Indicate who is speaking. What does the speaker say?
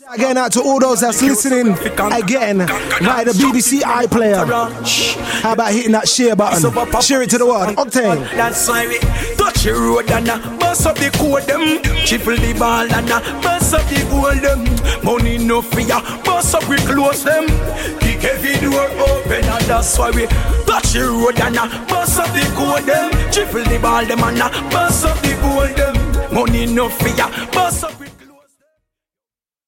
Speaker 1: Again, out to all those that's listening again via the BBC iPlayer. How about hitting that share button? Share it to the world. Octane.
Speaker 2: That's why we touch the road and bust up the code them. Triple the ball and bust up the goal them. Money no fear, bust up we close them. Kick every door open and that's why we touch the road and bust up the code them. Triple the ball them and bust up the goal them. Money no fear, bust up.